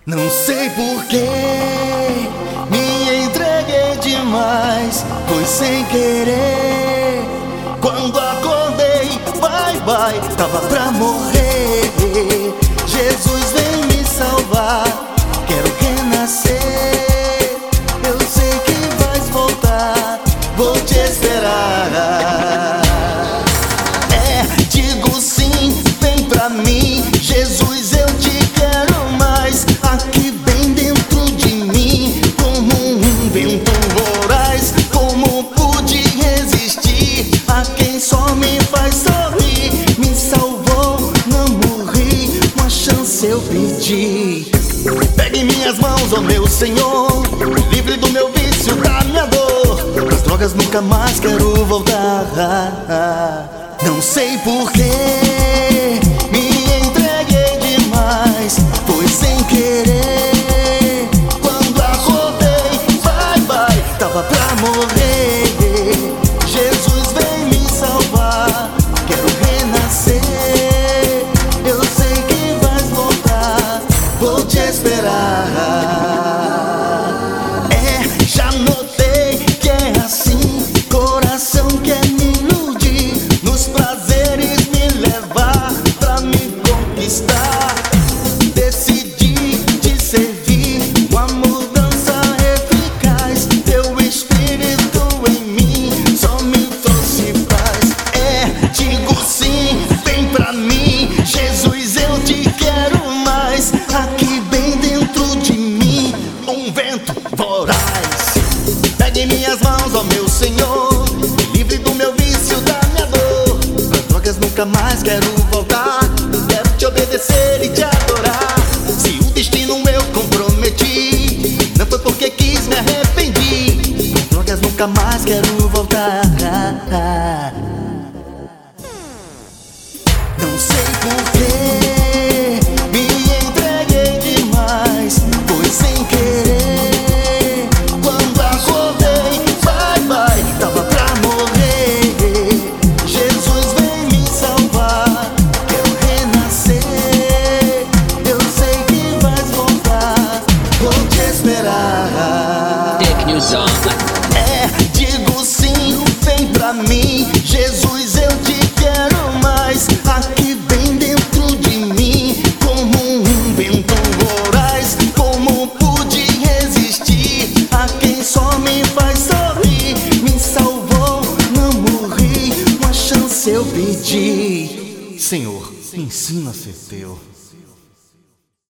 Não sei porquê, me entreguei demais, foi sem querer. Quando acordei, bye, tava pra morrer. Jesus vem me salvar, quero renascer. Eu sei que vais voltar, vou te esperar. Digo sim, vem pra mim, Jesus, eu te quero mais. Aqui bem dentro de mim, como um vento voraz. Como pude resistir a quem só me faz sorrir? Me salvou, não morri, uma chance eu pedi. Pegue minhas mãos, ó meu Senhor, livre do meu vício, da minha dor. Das drogas nunca mais quero voltar. Não sei porquê, me entreguei demais, foi sem querer. Quando acordei, bye, tava pra morrer. Jesus vem me salvar, quero renascer. Eu sei que vais voltar, vou te esperar. Já notei que é assim, coração quer me iludir, nos prazeres me levar pra me conquistar. Decidi te servir, uma mudança eficaz. Teu espírito em mim só me trouxe paz. Digo sim, vem pra mim, Jesus, eu te quero mais. Aqui bem dentro de mim, um vento voraz. Pegue minhas mãos, ó meu Senhor, livre do meu vício, da minha dor. Das drogas nunca mais quero voltar, quero te obedecer e te adorar. Se o destino eu comprometi, não foi porque quis, me arrependi. Das drogas nunca mais quero voltar. Não sei porquê, me entreguei demais, foi sem querer. Quando acordei, bye, tava pra morrer. Jesus vem me salvar, quero renascer. Eu sei que vais voltar, vou te esperar. Digo sim, vem pra mim, Jesus, eu te quero mais. Aqui bem dentro de mim, como um vento voraz. Como pude resistir a quem só me faz sorrir? Me salvou, não morri, uma chance eu pedi. Senhor, me ensina a ser teu.